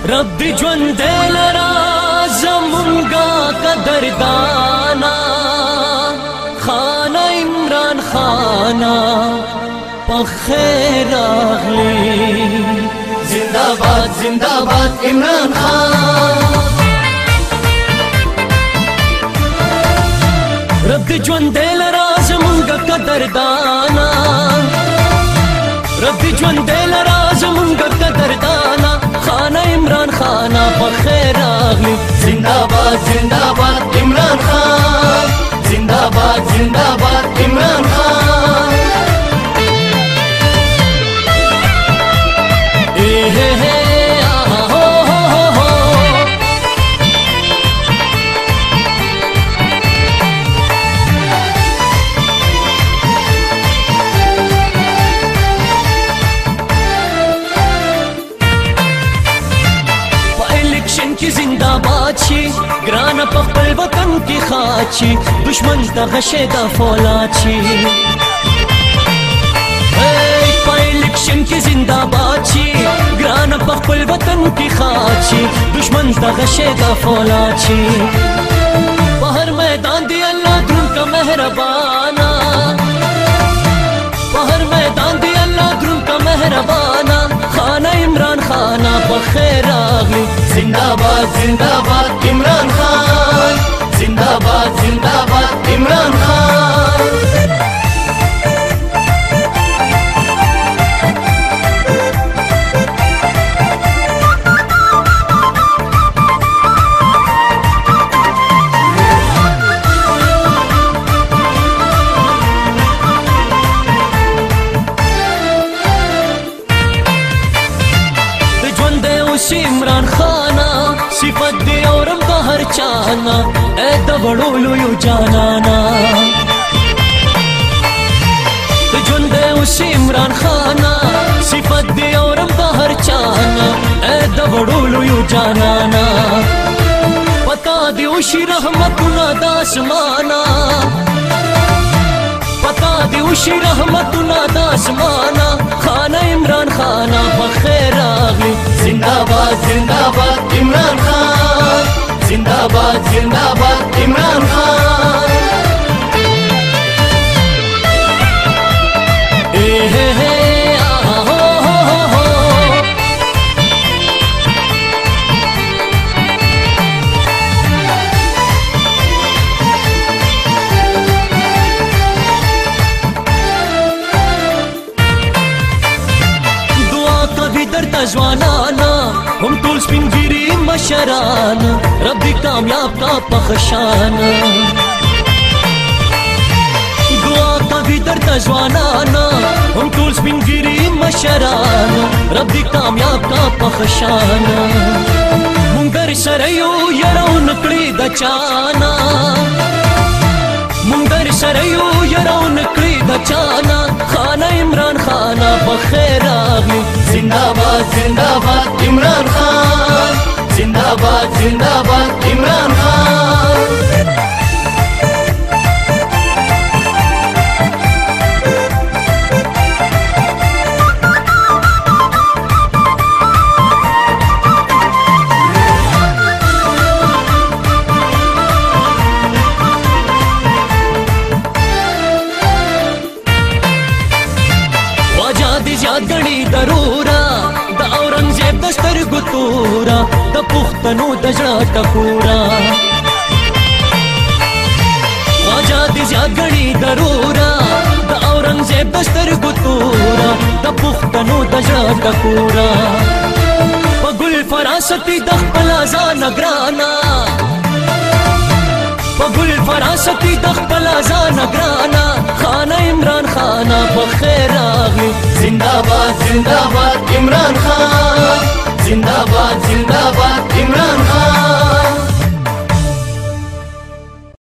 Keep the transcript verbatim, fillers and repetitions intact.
رب دی ژوند لرا زمونږه قدردانا خانه عمران خانا په خیر راغلی زنده‌باد زنده‌باد عمران خان رب دی ژوند لرا زمونږه قدردانا رب دی ژوند لرا زمونږه قدردانا خانه عمران خانا په خیر راغلی زنده‌باد زنده‌باد عمران خان زنده‌باد زنده‌باد عمران خان زنده‌باد شي ګرانه په خپل وطن کې ښاد شي دشمن دغه شی د فولاد شي په الیکشن کې زنده‌باد شي ګرانه په خپل وطن کې ښاد شي دشمن دغه شی د فولاد شي په هر میدان دی الله دروند کا مهربانا په هر میدان دی الله دروند کا مهربانا خانه عمران خانا په خیر راغلی زنده‌باد زنده‌باد عمران خان زنده‌باد زنده‌باد عمران خان عمران خانا صفت دی اورم د هر چانا اے د وړو لویو جانانا د ژوند اوس عمران خانا صفت دی اورم د هر چانا اے د وړو لویو جانانا پتا دی اوشي رحمتونه د اسمانا پتا دی اوشي رحمتونه د اسمانا خانه عمران خانا په خیر راغلی زنده‌باد زنده‌باد عمران خان زنده‌باد زنده‌باد عمران خان ځوانانا هم ټول سپین ږیري مشران رب دې کامیاب کا په خشان دعا کوي درته ځوانانا هم ټول سپین ږیري مشران رب دې کامیاب کا په خشان مونږ در سره یو یاره ونکړي د چانا مونږ در سره یو یاره ونکړي د چانا خانه عمران خانا په خیر راغلی زنده‌باد زنده‌باد عمران خان زنده‌باد زنده‌باد عمران خان غړي ضرورا د اورنګزیب د سترګو تورا د پښتنو د زړه ټکورا خواجه دې زیات غړي ضرورا د اورنګزیب د سترګو تورا د پښتنو د زړه ټکورا په ګل فراستي د خپل ځان ګرانا په ګل فراستي د خپل ځان ګرانا خانه عمران خانا په خیر راغلی زنده‌باد زنده‌باد عمران خان زنده‌باد زنده‌باد عمران